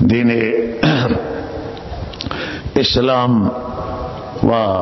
دین اسلام و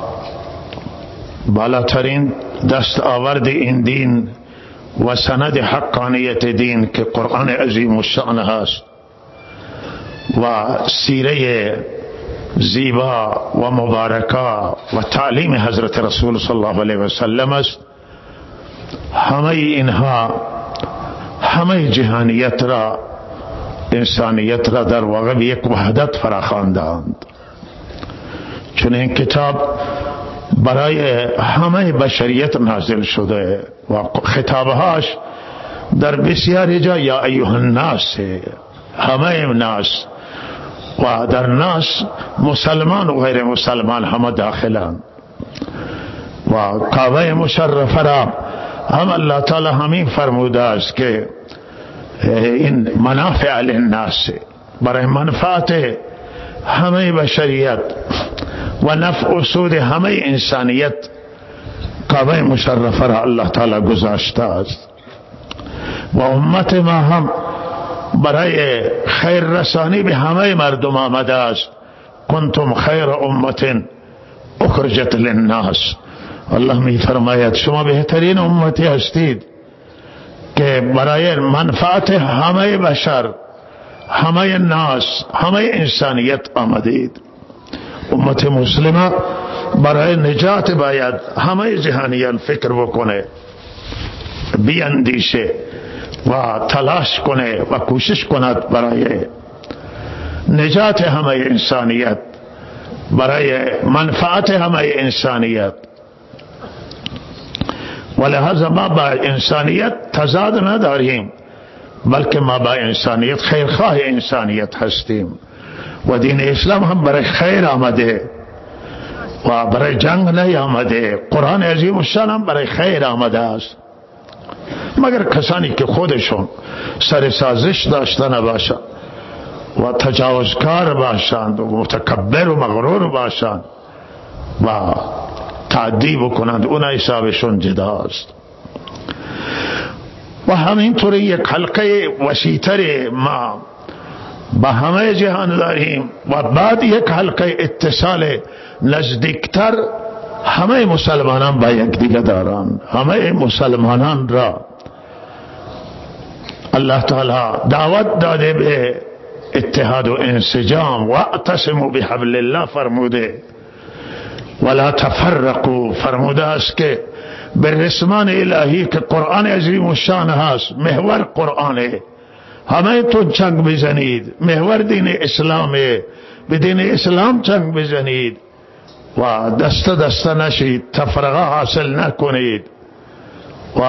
بالاترین دستاورد این دین و سند حقانیت دین که قرآن عظیم الشأن هست و سیره زیبا و مبارکه و تعلیم حضرت رسول صلی الله علیه و سلم است. همه اینها همه جهانیت را، انسانیت را در واقع به یک وحدت فراخواندند. چون این کتاب برای همه بشریت نازل شده و خطابهاش در بسیاری جا یا ایها الناس، همه ناس، و در ناس مسلمان و غیر مسلمان همه داخلند. و کعبه مشرفه را هم الله تعالی همین فرموده است که این منافع للناس، برای منفعت همه بشریت و نفع و سود همه انسانیت کعبه مشرفه را الله تعالی گذاشته است. و امت ما هم برای خیر رسانی به همه مردم آمده است. کنتم خیر امت اخرجت للناس. الله می فرماید شما بهترین امتی هستید که برای منفعت همه بشر، همه ناس، همه انسانیت آمدید. امت مسلمه برای نجات باید همه جهانیان فکر بکنه، بیاندیشه و تلاش کنه و کوشش کند برای نجات همه انسانیت، برای منفعت همه انسانیت. ولهذا ما با انسانیت تضاد نداریم، بلکه ما با انسانیت خیرخواه انسانیت هستیم. و دین اسلام هم برای خیر آمده و برای جنگ نیامده. قرآن عظیم الشأن هم برای خیر آمده است، مگر کسانی که خودشون سر سازش داشته نباشند و تجاوزکار باشند و متکبر و مغرور باشند و تعدی بکنند، اون حسابشون جداست. و همینطوری یک حلقه وسیع‌تر ما با همه جهان داریم و بعد یک حلقه اتصال نزدیکتر همه مسلمانان با یک دیگه دارند. همه مسلمانان را الله تعالی دعوت داده به اتحاد و انسجام. واعتصموا بحبل الله فرموده، ولا تفرقوا فرموده است که به رسمان الهی که قرآن عظیم الشأن هست، محور قرآنه، همه تون چنگ بزنید. محور دین اسلامه، به دین اسلام چنگ بزنید و دست دست نشید، تفرقه حاصل نکنید و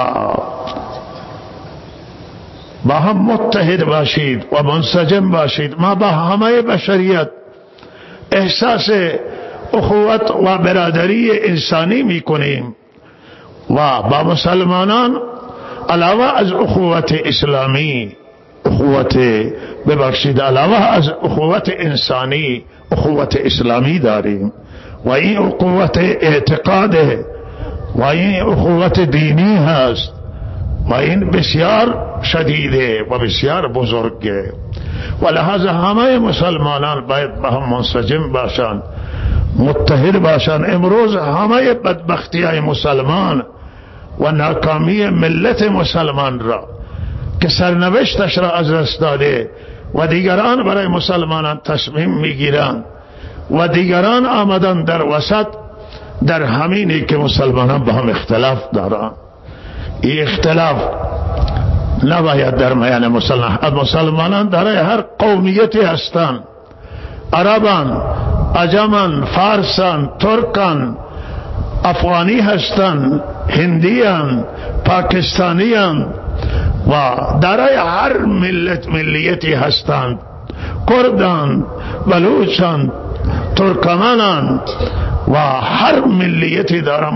با هم متحد باشید و منسجم باشید. ما با همه بشریت احساس اخوت و برادری انسانی میکنیم و با مسلمانان علاوه از اخوت اسلامی، اخوت علاوه از اخوت انسانی، اخوت اسلامی داریم. و این اخوت اعتقاده و این اخوت دینی هست و این بسیار شدیده و بسیار بزرگه. و لحاظا همه مسلمانان باید با هم منسجم باشند، متحد باشند. امروز همه بدبختی های مسلمان و ناکامی ملت مسلمان را که سرنوشتش را از دست داده و دیگران برای مسلمانان تصمیم میگیرند و دیگران آمدن در وسط، در همینی که مسلمانان با هم اختلاف دارند. این اختلاف نباید در میان مسلمانان دارای هر قومیتی هستند، عربان، عجمان، فارسان، ترکان، افغانی هستند، هندیان، پاکستانیان و دارای هر ملیتی هستند، کردان، بلوچان، ترکمانان و هر ملیتی دارن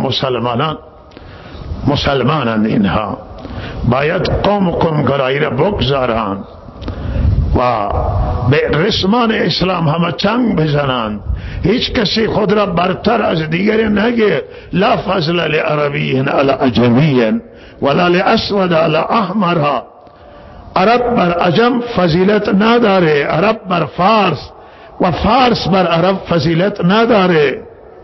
مسلمانان. اینها باید قوم و قومگرایی را بگذارند و به رسمان اسلام همه چنگ بزنند. هیچ کسی خود را برتر از دیگری نگه. لا فضل لعربی علی عجمی ولا لاسود علی احمر. عرب بر عجم فضیلت نداره، عرب بر فارس و فارس بر عرب فضیلت نداره.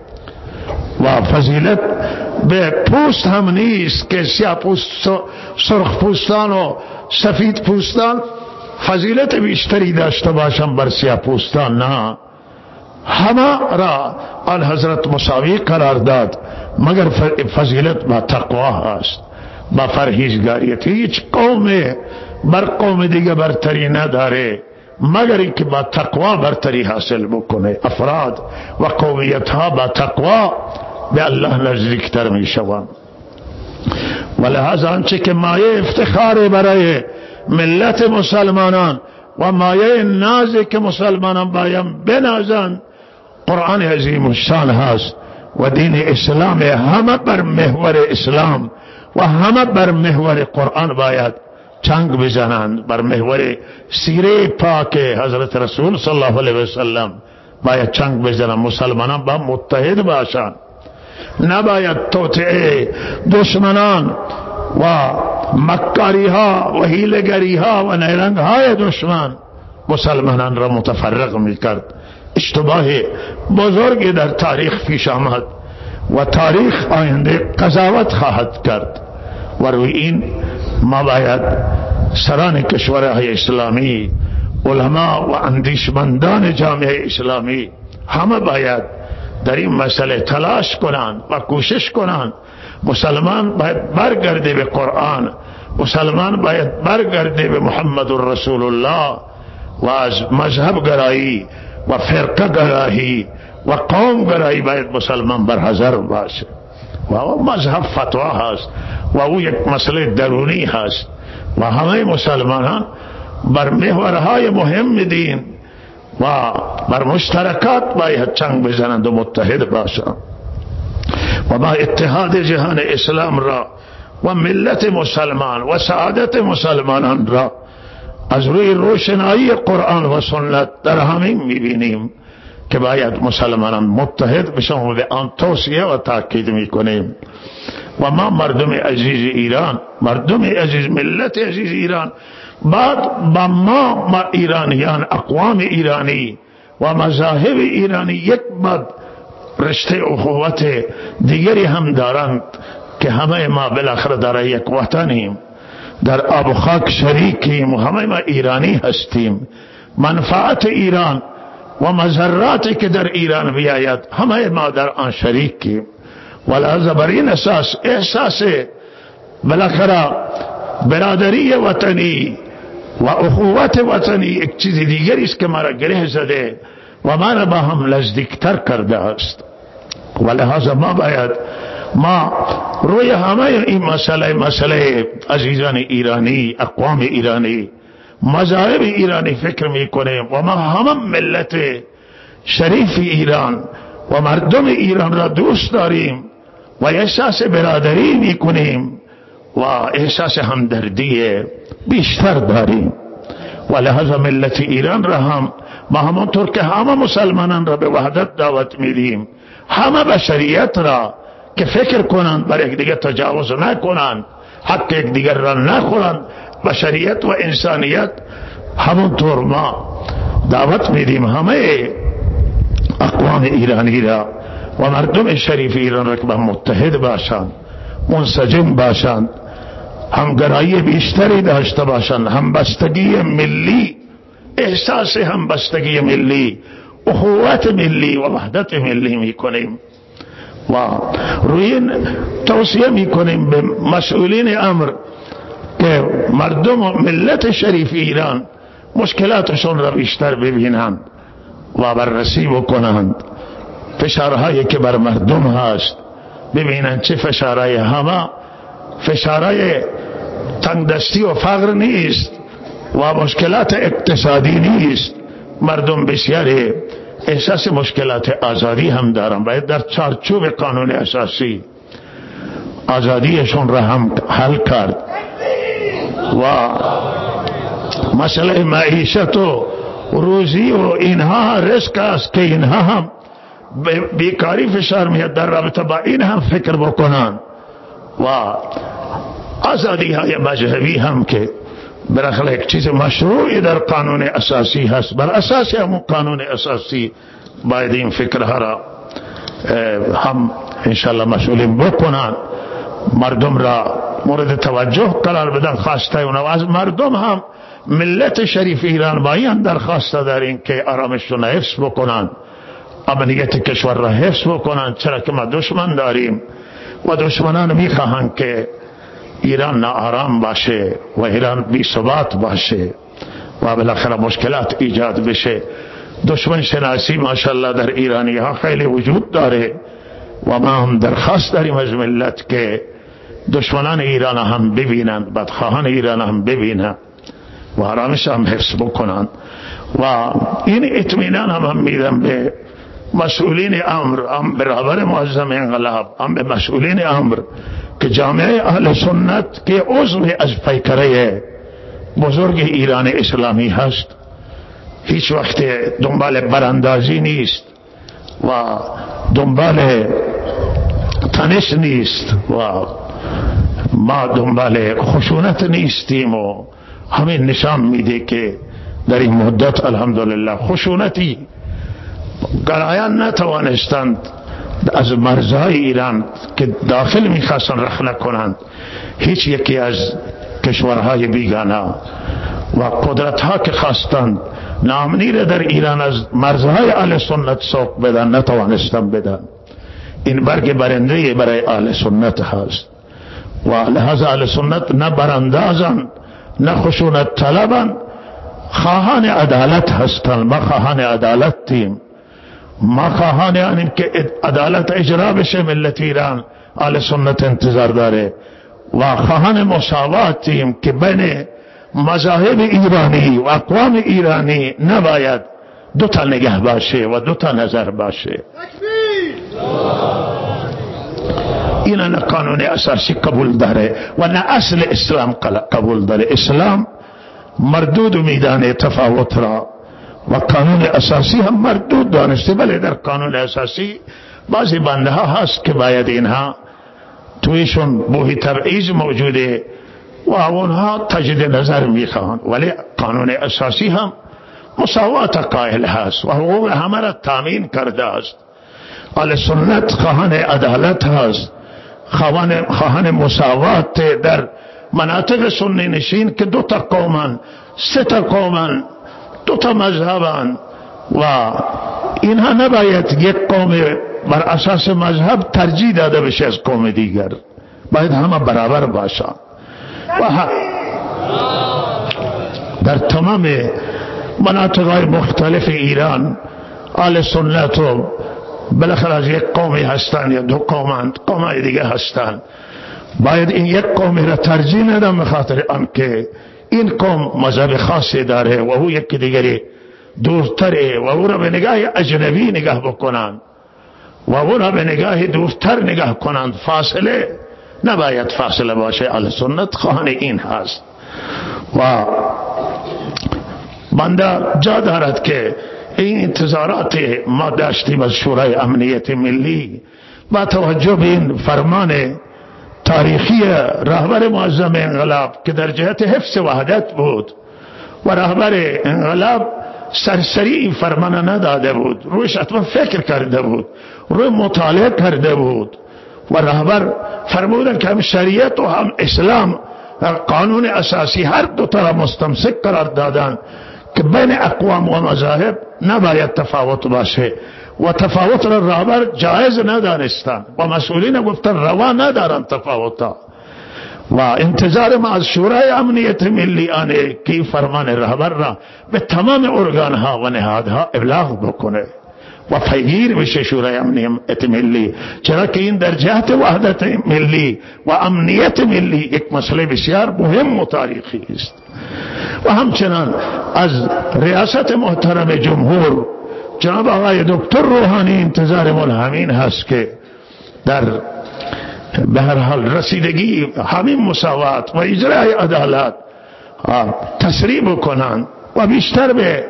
و فضیلت به پوست هم نیست که سیاه پوست، سرخ پوستان و سفید پوستان فضیلت بیشتری داشته باشن بر سیاه پوستان، نه، همه را آن حضرت مساوی قرار داد، مگر فضیلت با تقوا هست، با پرهیزگاریت. هیچ قوم بر قوم دیگه برتری نداره مگر اینکه با تقوا برتری حاصل بکنه. افراد و قومیت ها با تقوا به الله نزدیکتر می شوند. و لحاظ آنچه که مایه افتخار برای ملت مسلمانان و مایه نازی که مسلمانان باید بنازند قرآن عظیم الشان هست و دین اسلام. همه بر محور اسلام و همه بر محور قرآن باید چنگ بزنند، بر محور سیره پاک حضرت رسول صلی الله علیه وسلم باید چنگ بزنند. مسلمانان با متحد باشند، نباید توطئه دشمنان و مکاری ها و حیله‌گری ها و نیرنگ های دشمن مسلمانان را متفرق میکرد. اشتباه بزرگی در تاریخ پیش آمد و تاریخ آینده قضاوت خواهد کرد و روی این ما باید سران کشورهای اسلامی، علما و اندیشمندان جامعه اسلامی همه باید در این مسئله تلاش کنند و کوشش کنند. مسلمان باید برگرده به قرآن، مسلمان باید برگرده به محمد رسول الله و از مذهب گرایی و فرقه گرایی و قوم گرایی باید مسلمان برحذر باشه. و مذهب فتوا هست و او یک مسئله درونی هست و همه مسلمانان بر محورهای مهم دین و بر مشترکات باید چنگ بزنند و متحد باشند و با اتحاد جهان اسلام را و ملت مسلمان و سعادت مسلمانان را از روی روشنایی قرآن و سنت در همین میبینیم که باید مسلمانان متحد بشن و به آن توصیه و تاکید میکنیم. و ما مردم عزیز ایران، مردم عزیز، ملت عزیز ایران، بعد با ما ایرانیان، اقوام ایرانی و مذاهب ایرانی یک بعد رشته اخوت دیگری هم دارند که همه ما بالاخره در یک وطنیم، در آب و خاک شریکیم و همه ما ایرانی هستیم. منفعت ایران و مضراتی که در ایران بیاید همه ما در آن شریکیم. ولذا بر این اساس احساس بالاخره برادری وطنی و اخوت وطنی یک چیز دیگری است که ما را گره زده و ما را با هم نزدیکتر کرده است. ولذا ما باید روی همه این مسئله عزیزان ایرانی، اقوام ایرانی، مذاهب ایرانی فکر میکنیم و ما همه ملت شریف ایران و مردم ایران را دوست داریم و احساس برادری میکنیم و احساس همدردی بیشتر داریم. و لحاظ ملت ایران را هم ما همانطور که همه مسلمانان را به وحدت دعوت میدیم، همه بشریت را که فکر کنند بر یک دیگر تجاوز نکنند، حق یک دیگر را نخورند، بشریت و انسانیت همونطور ما دعوت میدیم همه اقوام ایرانی را و مردم شریف ایران را که متحد باشند، منسجم باشند، همگرایی بیشتری داشته باشند، همبستگی ملی، احساس همبستگی ملی، اخوت ملی و وحدت ملی میکنیم و روی این توصیه میکنیم به مسئولین امر که مردم و ملت شریف ایران مشکلاتشون را بیشتر ببینند و بررسی بکنند. فشارهایی که بر مردم هست ببینند چه فشارهای، همه فشارهای تنگدستی و فقر نیست و مشکلات اقتصادی نیست. مردم بسیاری احساس مشکلات آزادی هم دارن، باید در چارچوب قانون اساسی آزادیشون را هم حل کرد و مسئله معیشت و روزی و اینها رزق است که اینها هم بیکاری فشار میاد، در رابطه با این هم فکر بکنن و آزادی های مذهبی هم که بالاخره یک چیز مشروعی در قانون اساسی هست، بر اساس همون قانون اساسی باید این فکرها را هم انشالله مسئولین بکنن، مردم را مورد توجه قرار بدن. خواسته اونو از مردم هم ملت شریف ایران باید درخواست دارین که آرامش را حفظ بکنن، امنیت کشور را حفظ بکنن، چرا که ما دشمن داریم و دشمنان میخواهند که ایران ناآرام باشه و ایران بی ثبات باشه و بالاخره مشکلات ایجاد بشه. دشمن شناسی ماشاءالله در ایرانی ها خیلی وجود داره و ما هم درخواست داریم از ملت که دشمنان ایران هم ببینند، بدخواهان ایران هم ببینند و آرامش هم حفظ بکنند. و این اطمینان هم میدم به مسئولین امر، هم به رهبر معظم انقلاب، هم به مسئولین امر که جامعه اهل سنت که عضو از پیکره بزرگ ایران اسلامی هست هیچ وقت دنبال براندازی نیست و دنبال تنش نیست و ما دنبال خشونت نیستیم و همین نشان میده که در این مدت الحمدلله خشونتی گرایان نتوانستند از مرزهای ایران که داخل میخواستن رخنه کنند. هیچ یکی از کشورهای بیگانه و قدرتها که خواستند ناامنی را در ایران از مرزهای اهل سنت سوق بدن نتوانستن بدن. این برگ برنده برای اهل سنت هست و لحاظ اهل سنت نه براندازن نه خشونت طلبن، خواهان عدالت هستند. ما خواهان عدالت تیم، ما خواهان یعنی که عدالت اجرا بشه. ملت ایران اهل سنت انتظار داره و خواهان مساوات تیم که بین مذاهب ایرانی و اقوام ایرانی نباید دو تا نگه باشه و دو تا نظر باشه. این نه قانون اساسی قبول داره و نه اصل اسلام قبول داره. اسلام مردود میدانه تفاوت را و قانون اساسی هم مردود دانسته. بله در قانون اساسی بعضی بنده ها هست که باید اینها تویشون بوی تبعیض موجوده و اونها تجدید نظر میخوان، ولی قانون اساسی هم مساوات قائل هست و حقوق همه را تامین کرده است. اهل سنت خواهان عدالت هست، خواهان مساوات در مناطق سنی نشین که دو تا قومن، سه تا قومن، دو تا مذهبن و اینها نباید یک قوم بر اساس مذهب ترجیح داده بشه از قوم دیگر، باید همه برابر باشن. و در تمام مناطق مختلف ایران اهل سنت و بالاخره از یک قومی هستند یا دو قومند، قومای دیگه هستند، باید این یک قومی را ترجیح ندن به خاطر آنکه این قوم مذهب خاصی داره و او یک دیگری دورتره و او را به نگاه اجنبی نگاه بکنن و او را به نگاه دورتر نگاه کنند. فاصله نباید فاصله باشه. اهل سنت خواهان این هست و بنده جا دارد که این انتظارات ما داشتیم از شورای امنیت ملی با توجه به این فرمان تاریخی رهبر معظم انقلاب که در جهت حفظ وحدت بود و رهبر انقلاب سرسری این فرمان نداده بود، رویش حتما فکر کرده بود، روی مطالعه کرده بود و رهبر فرمودن که هم شریعت و هم اسلام قانون اساسی هر دو تا مستمسک قرار دادن که بین اقوام و مذاهب نباید تفاوت باشه و تفاوت را رهبر جایز ندانستن و مسئولین گفتن روا ندارن تفاوتا و انتظار ما از شورای امنیت ملی آنه که این فرمان رهبر را به تمام ارگان ها و نهادها ابلاغ بکنه و پیگیر بشه شورای امنیت ملی، چرا که این در جهت وحدت ملی و امنیت ملی یک مسئله بسیار مهم و تاریخی است. و همچنان از ریاست محترم جمهور جناب آقای دکتر روحانی انتظار ملهمین هست که در به هر حال رسیدگی همین مساوات و اجرای عدالت تسریع بکنند و بیشتر به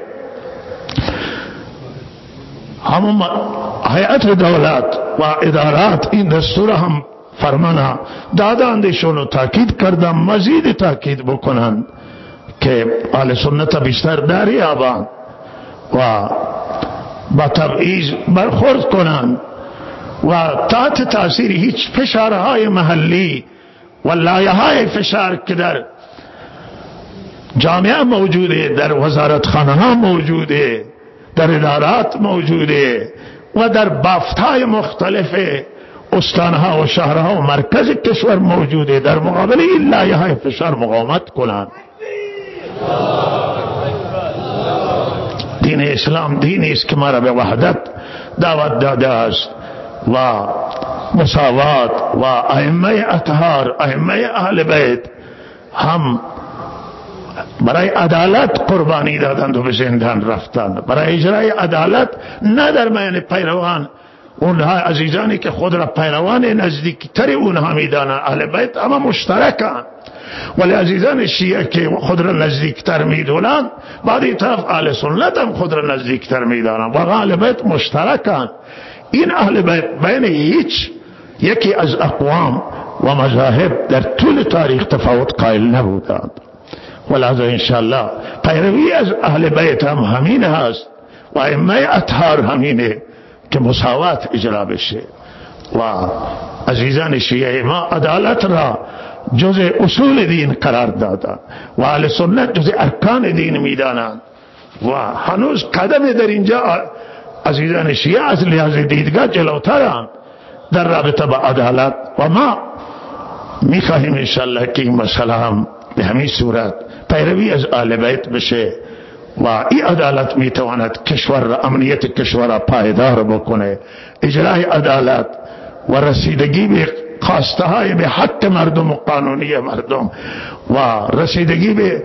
همون هیئت دولت و ادارات این دستور هم فرمان دادندشون و تاکید کردم مزید تاکید بکنند که اهل سنت بیشتر دریابند و با تبعیض برخورد کنند و تحت تاثیر هیچ فشارهای محلی و لایه‌های فشار که در جامعه موجوده، در وزارتخانه ها موجوده، در ادارات موجوده و در بافتهای مختلف استانها و شهرها و مرکز کشور موجوده، در مقابل این لایه‌های فشار مقاومت کنند. دین اسلام دینی است که ما را به وحدت دعوت داده است و مساوات و ائمه اطهار، ائمه اهل بیت هم برای عدالت قربانی دادند و به زندان رفتند، برای اجرای عدالت نه در میان پیروان اونها عزیزانی که خود را پیروان نزدیکتر اونها میدانند اهل بیت اما مشترکند، ولی عزیزان شیعه که خود را نزدیکتر میدونند بعد این طرف اهل سنت هم خود را نزدیکتر میدانند و اهل بیت مشترکند. این اهل بیت بین هیچ یکی از اقوام و مذاهب در طول تاریخ تفاوت قائل نبودند، ولذا انشاءالله پیروی از اهل بیت هم همین هست و ائمه اطهار همینه که مساوات اجرا بشه. و عزیزان شیعه ما عدالت را جز اصول دین قرار دادند و اهل سنت جز ارکان دین میدانند و هنوز قدم در اینجا عزیزان شیعه از لحاظ دیدگاه جلوترند در رابطه با عدالت و ما میخواهیم انشاءالله که این مسئله هم به همین صورت پیروی از اهل بیت بشه و این عدالت میتواند کشور را، امنیت کشور را پایدار بکنه، اجرای عدالت و رسیدگی به خواسته های به حق مردم و قانونی مردم و رسیدگی به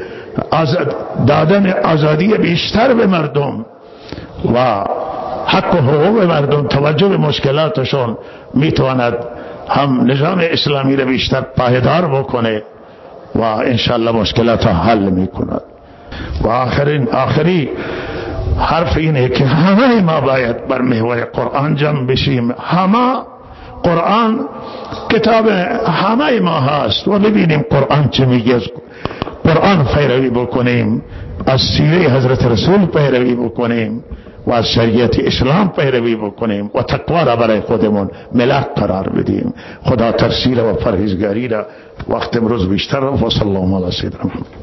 دادن آزادی بیشتر به مردم و حق و حقوق مردم، توجه به مشکلاتشون میتواند هم نظام اسلامی را بیشتر پایدار بکنه و انشاءالله مشکلات حل میکند. و آخری حرف اینه که همه ما باید بر محور قرآن جمع بشیم. همه قرآن کتاب همه ما هست و ببینیم قرآن چه میگه، قرآن پیروی بکنیم، از سیره حضرت رسول پیروی بکنیم و از شریعت اسلام پیروی بکنیم و تقوا را برای خودمون ملاک قرار بدیم. خدا تفسیر و پرهیزگاری را وقت امروز بیشتر و صلی الله علیه و سیدنا محمد.